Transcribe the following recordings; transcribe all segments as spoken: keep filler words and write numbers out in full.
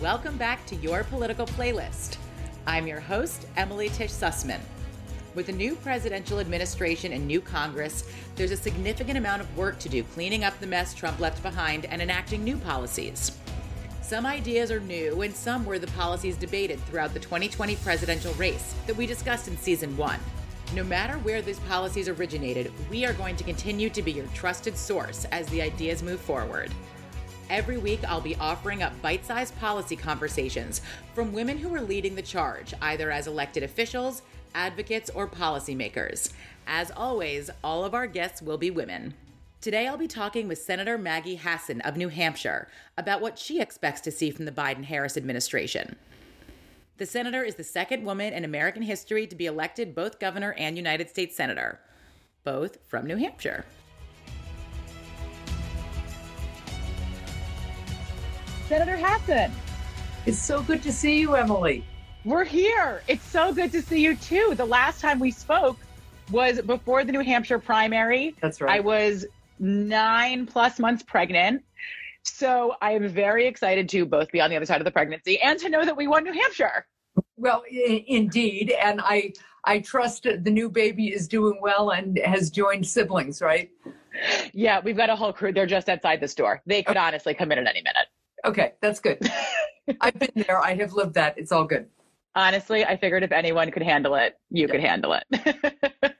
Welcome back to Your Political Playlist. I'm your host, Emily Tish Sussman. With a new presidential administration and new Congress, there's a significant amount of work to do cleaning up the mess Trump left behind and enacting new policies. Some ideas are new, and some were the policies debated throughout the twenty twenty presidential race that we discussed in season one. No matter where these policies originated, we are going to continue to be your trusted source as the ideas move forward. Every week, I'll be offering up bite-sized policy conversations from women who are leading the charge, either as elected officials, advocates, or policymakers. As always, all of our guests will be women. Today, I'll be talking with Senator Maggie Hassan of New Hampshire about what she expects to see from the Biden-Harris administration. The senator is the second woman in American history to be elected both governor and United States senator, both from New Hampshire. Senator Hassan. It's so good to see you, Emily. We're here. It's so good to see you, too. The last time we spoke was before the New Hampshire primary. That's right. I was nine plus months pregnant. So I am very excited to both be on the other side of the pregnancy and to know that we won New Hampshire. Well, I- indeed. And I I trust the new baby is doing well and has joined siblings, right? Yeah, we've got a whole crew. They're just outside the store. They could okay. honestly come in at any minute. Okay, that's good. I've been there. I have lived that. It's all good. Honestly, I figured if anyone could handle it, you yeah. could handle it.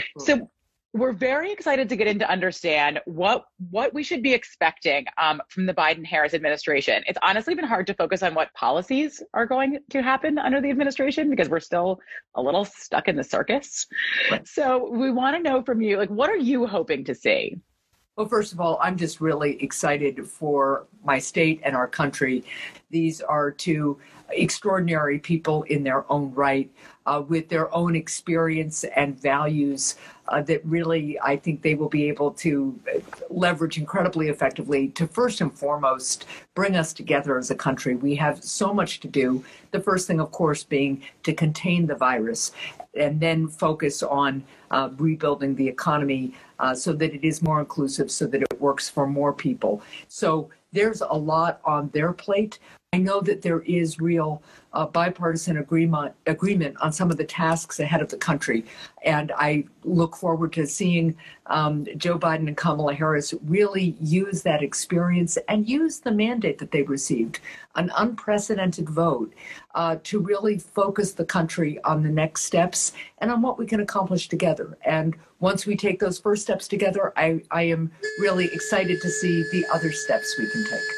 So we're very excited to get into understand what what we should be expecting um, from the Biden-Harris administration. It's honestly been hard to focus on what policies are going to happen under the administration because we're still a little stuck in the circus. Right. So we want to know from you, like, what are you hoping to see? Well, first of all, I'm just really excited for my state and our country. These are two extraordinary people in their own right, uh, with their own experience and values uh, that really, I think they will be able to leverage incredibly effectively to first and foremost bring us together as a country. We have so much to do. The first thing, of course, being to contain the virus and then focus on uh, rebuilding the economy uh, so that it is more inclusive, so that it works for more people. So there's a lot on their plate. I know that there is real uh, bipartisan agreement agreement on some of the tasks ahead of the country. And I look forward to seeing um, Joe Biden and Kamala Harris really use that experience and use the mandate that they received, an unprecedented vote, uh, to really focus the country on the next steps and on what we can accomplish together. And once we take those first steps together, I, I am really excited to see the other steps we can take.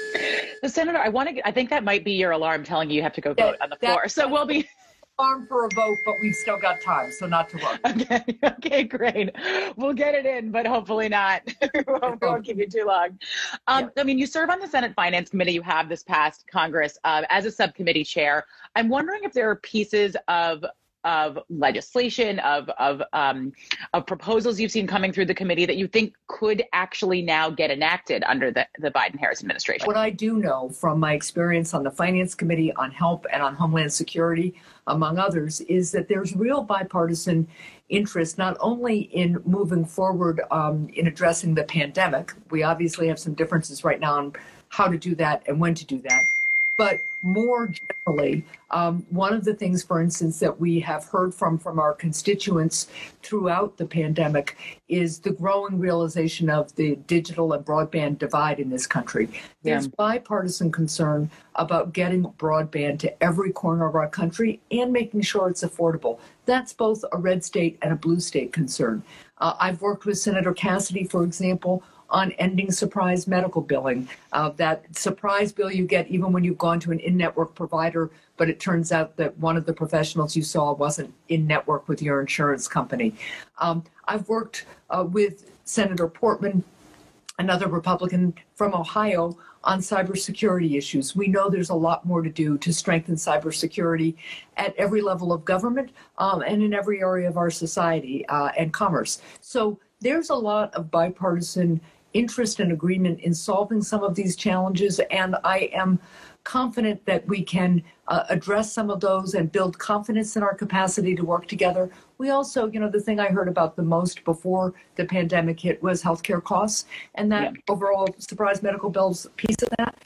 So, Senator, I want to get, I think that might be your alarm telling you you have to go vote that, on the floor. That, so we'll be alarm for a vote, but we've still got time, so not to worry. Okay, okay, great. We'll get it in, but hopefully not. we won't, won't keep you too long. Um, yeah. I mean, you serve on the Senate Finance Committee. You have this past Congress uh, as a subcommittee chair. I'm wondering if there are pieces of of legislation, of of um, of proposals you've seen coming through the committee that you think could actually now get enacted under the, the Biden-Harris administration? What I do know from my experience on the Finance Committee, on Health, and on Homeland Security, among others, is that there's real bipartisan interest not only in moving forward um, in addressing the pandemic. We obviously have some differences right now on how to do that and when to do that. But more generally, um, one of the things, for instance, that we have heard from from our constituents throughout the pandemic is the growing realization of the digital and broadband divide in this country. There's yeah. bipartisan concern about getting broadband to every corner of our country and making sure it's affordable. That's both a red state and a blue state concern. Uh, I've worked with Senator Cassidy, for example, on ending surprise medical billing, uh, that surprise bill you get even when you've gone to an in-network provider, but it turns out that one of the professionals you saw wasn't in-network with your insurance company. Um, I've worked uh, with Senator Portman, another Republican from Ohio, on cybersecurity issues. We know there's a lot more to do to strengthen cybersecurity at every level of government um, and in every area of our society uh, and commerce. So there's a lot of bipartisan interest and agreement in solving some of these challenges, and I am confident that we can uh, address some of those and build confidence in our capacity to work together. We also, you know, the thing I heard about the most before the pandemic hit was healthcare costs, and that yeah. overall surprise medical bills piece of that. But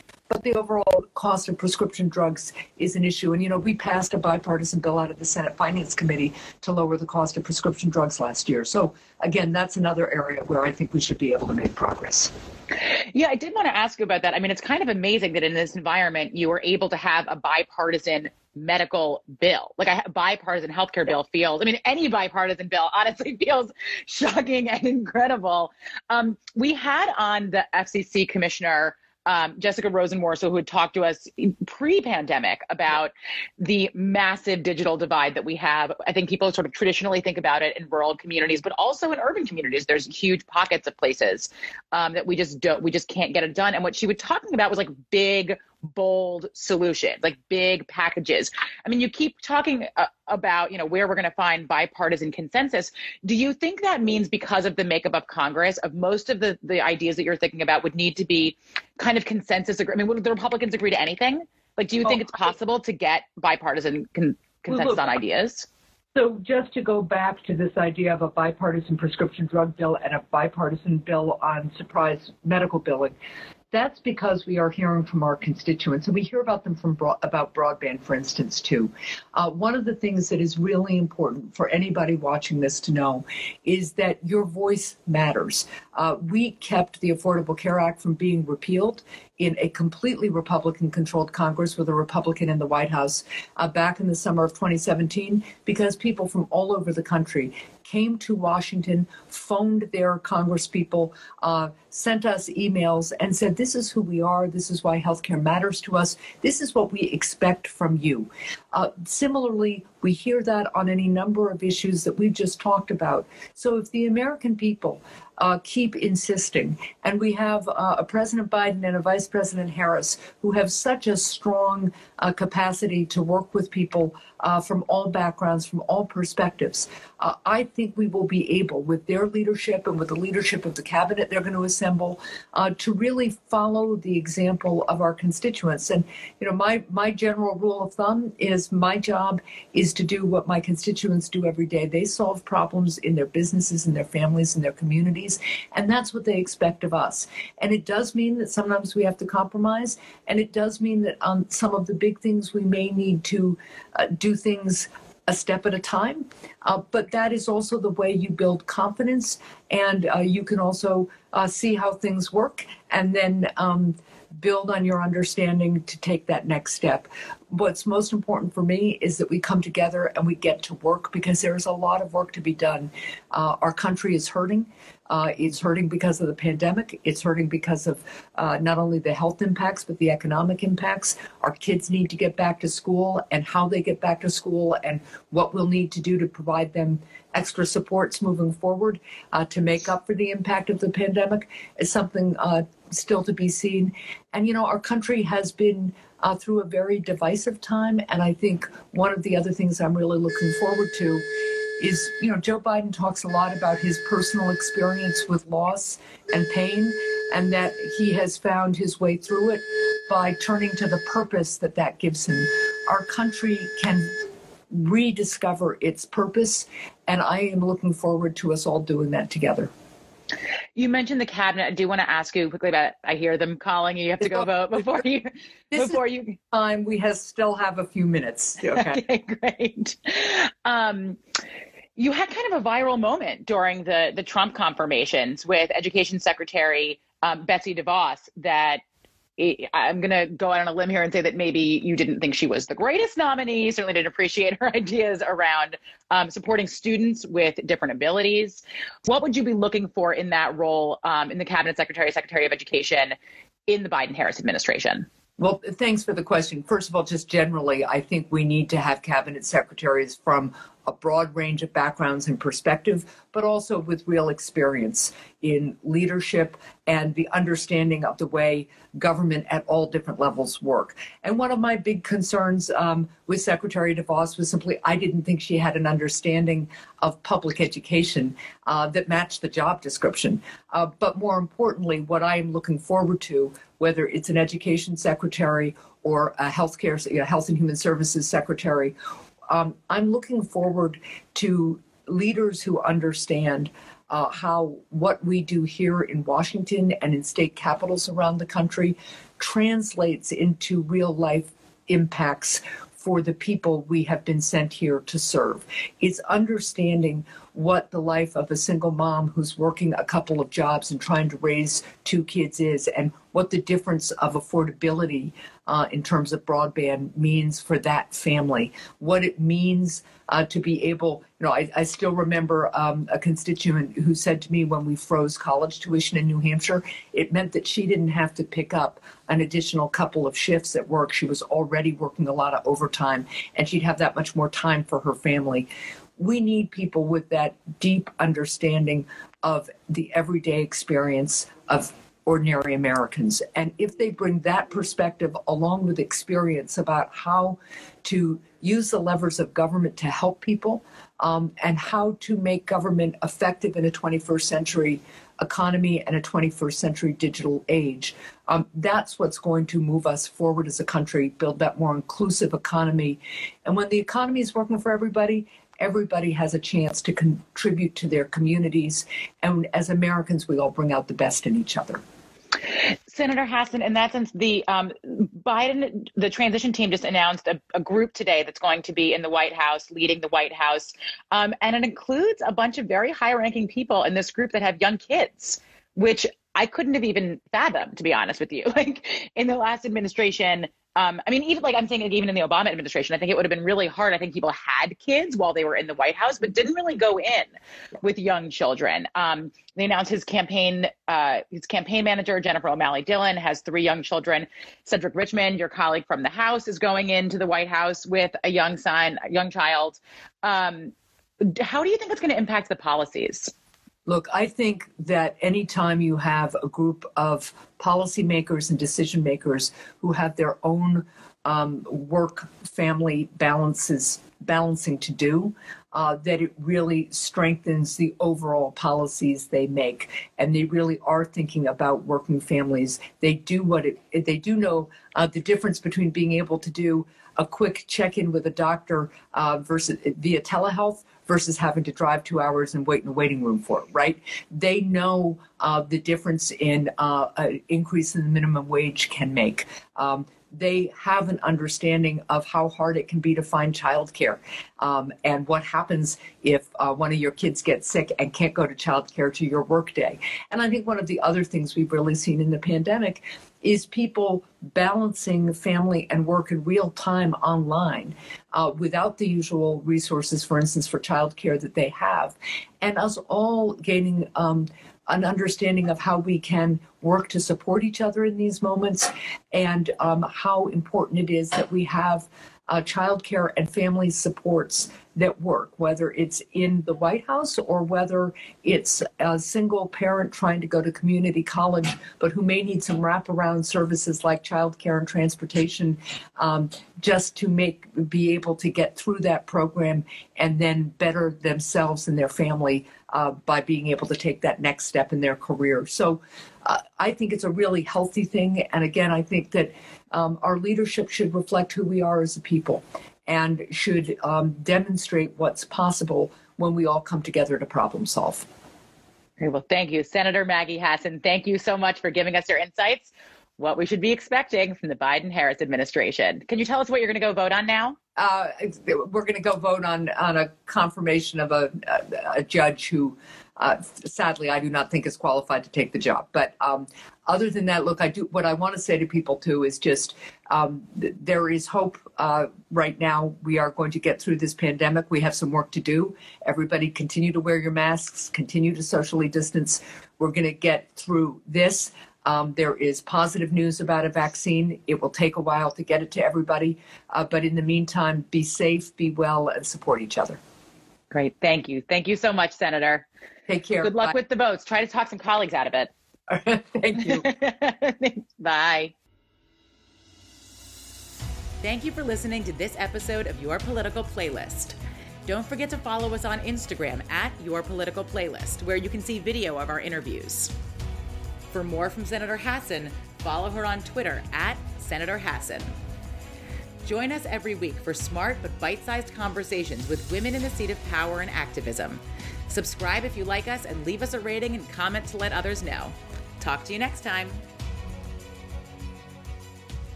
the overall cost of prescription drugs is an issue. And, you know, we passed a bipartisan bill out of the Senate Finance Committee to lower the cost of prescription drugs last year. So, again, that's another area where I think we should be able to make progress. Yeah, I did want to ask you about that. I mean, it's kind of amazing that in this environment, you were able to have a bipartisan medical bill. Like a bipartisan healthcare bill feels, I mean, any bipartisan bill honestly feels shocking and incredible. Um, we had on the F C C commissioner, Um, Jessica Rosenworcel, who had talked to us pre-pandemic about the massive digital divide that we have. I think people sort of traditionally think about it in rural communities, but also in urban communities. There's huge pockets of places um, that we just don't, we just can't get it done. And what she was talking about was like big, bold solutions, like big packages. I mean, you keep talking uh, about, you know, where we're going to find bipartisan consensus. Do you think that means because of the makeup of Congress, of most of the, the ideas that you're thinking about would need to be kind of consensus? I mean, would the Republicans agree to anything? Like, do you think it's possible to get bipartisan con- consensus well, look, on ideas? So just to go back to this idea of a bipartisan prescription drug bill and a bipartisan bill on surprise medical billing, that's because we are hearing from our constituents, and we hear about them from broad, about broadband, for instance, too. Uh, one of the things that is really important for anybody watching this to know is that your voice matters. Uh, we kept the Affordable Care Act from being repealed in a completely Republican-controlled Congress with a Republican in the White House uh, back in the summer of twenty seventeen, because people from all over the country came to Washington, phoned their congresspeople, uh, sent us emails and said, this is who we are, this is why healthcare matters to us, this is what we expect from you. Uh, similarly, we hear that on any number of issues that we've just talked about. So if the American people Uh, keep insisting. And we have uh, a President Biden and a Vice President Harris who have such a strong uh, capacity to work with people uh, from all backgrounds, from all perspectives. Uh, I think we will be able, with their leadership and with the leadership of the cabinet they're going to assemble, uh, to really follow the example of our constituents. And, you know, my, my general rule of thumb is my job is to do what my constituents do every day. They solve problems in their businesses, in their families, in their communities. And that's what they expect of us. And it does mean that sometimes we have to compromise. And it does mean that on some of the big things, we may need to uh, do things a step at a time. Uh, but that is also the way you build confidence. And uh, you can also uh, see how things work and then um, build on your understanding to take that next step. What's most important for me is that we come together and we get to work, because there is a lot of work to be done. Uh, our country is hurting. Uh, it's hurting because of the pandemic. It's hurting because of uh, not only the health impacts, but the economic impacts. Our kids need to get back to school, and how they get back to school and what we'll need to do to provide them extra supports moving forward uh, to make up for the impact of the pandemic is something uh, still to be seen. And, you know, our country has been uh, through a very divisive time. And I think one of the other things I'm really looking forward to is, you know, Joe Biden talks a lot about his personal experience with loss and pain, and that he has found his way through it by turning to the purpose that that gives him. Our country can rediscover its purpose, and I am looking forward to us all doing that together. You mentioned the cabinet. I do want to ask you quickly about it. I hear them calling you. You have to go vote before you. This before is you. Time we have still have a few minutes. Okay, okay great. Um, you had kind of a viral moment during the the Trump confirmations with Education Secretary um, Betsy DeVos that. I'm going to go out on a limb here and say that maybe you didn't think she was the greatest nominee, certainly didn't appreciate her ideas around um, supporting students with different abilities. What would you be looking for in that role um, in the Cabinet Secretary, Secretary of Education in the Biden-Harris administration? Well, thanks for the question. First of all, just generally, I think we need to have cabinet secretaries from a broad range of backgrounds and perspective, but also with real experience in leadership and the understanding of the way government at all different levels work. And one of my big concerns um, with Secretary DeVos was simply I didn't think she had an understanding of public education uh, that matched the job description. Uh, but more importantly, what I am looking forward to, whether it's an education secretary or a healthcare, you know, health and human services secretary, um, I'm looking forward to leaders who understand uh, how what we do here in Washington and in state capitals around the country translates into real life impacts for the people we have been sent here to serve. It's understanding what the life of a single mom who's working a couple of jobs and trying to raise two kids is, and what the difference of affordability uh, in terms of broadband means for that family, what it means uh, to be able, you know, I, I still remember um, a constituent who said to me when we froze college tuition in New Hampshire, it meant that she didn't have to pick up an additional couple of shifts at work. She was already working a lot of overtime, and she'd have that much more time for her family. We need people with that deep understanding of the everyday experience of ordinary Americans. And if they bring that perspective along with experience about how to use the levers of government to help people um, and how to make government effective in a twenty-first century economy and a twenty-first century digital age, um, that's what's going to move us forward as a country, build that more inclusive economy. And when the economy is working for everybody, everybody has a chance to contribute to their communities. And as Americans, we all bring out the best in each other. Senator Hassan, in that sense, the um, Biden, the transition team just announced a, a group today that's going to be in the White House, leading the White House. Um, and it includes a bunch of very high-ranking people in this group that have young kids, which I couldn't have even fathomed, to be honest with you. Like in the last administration, Um, I mean, even like I'm saying, like, even in the Obama administration, I think it would have been really hard. I think people had kids while they were in the White House, but didn't really go in with young children. Um, they announced his campaign, uh, his campaign manager, Jennifer O'Malley Dillon, has three young children. Cedric Richmond, your colleague from the House, is going into the White House with a young son, a young child. Um, how do you think it's going to impact the policies? Look, I think that anytime you have a group of policymakers and decision makers who have their own um, work family balances balancing to do, uh, that it really strengthens the overall policies they make, and they really are thinking about working families. They do what it. They do know uh, the difference between being able to do a quick check-in with a doctor uh, versus via telehealth versus having to drive two hours and wait in a waiting room for it, right? They know uh, the difference in uh, an increase in the minimum wage can make. Um, they have an understanding of how hard it can be to find childcare um, and what happens if uh, one of your kids gets sick and can't go to childcare to your workday. And I think one of the other things we've really seen in the pandemic is people balancing family and work in real time online uh, without the usual resources, for instance, for childcare that they have, and us all gaining um, an understanding of how we can work to support each other in these moments, and um, how important it is that we have uh, childcare and family supports that work, whether it's in the White House or whether it's a single parent trying to go to community college, but who may need some wraparound services like childcare and transportation, um, just to make be able to get through that program and then better themselves and their family uh, by being able to take that next step in their career. So uh, I think it's a really healthy thing. And again, I think that um, our leadership should reflect who we are as a people, and should um, demonstrate what's possible when we all come together to problem solve. Okay, well, thank you, Senator Maggie Hassan. Thank you so much for giving us your insights, what we should be expecting from the Biden-Harris administration. Can you tell us what you're going to go vote on now? Uh, we're going to go vote on, on a confirmation of a, a, a judge who, uh, sadly, I do not think is qualified to take the job. But um, other than that, look, I do. What I want to say to people, too, is just um, th- there is hope uh, right now. We are going to get through this pandemic. We have some work to do. Everybody continue to wear your masks, continue to socially distance. We're going to get through this. Um, there is positive news about a vaccine. It will take a while to get it to everybody. Uh, but in the meantime, be safe, be well, and support each other. Great. Thank you. Thank you so much, Senator. Take care. Good luck Bye. with the votes. Try to talk some colleagues out of it. Thank you. Bye. Thank you for listening to this episode of Your Political Playlist. Don't forget to follow us on Instagram at Your Political Playlist, where you can see video of our interviews. For more from Senator Hassan, follow her on Twitter at Senator Hassan. Join us every week for smart but bite-sized conversations with women in the seat of power and activism. Subscribe if you like us and leave us a rating and comment to let others know. Talk to you next time.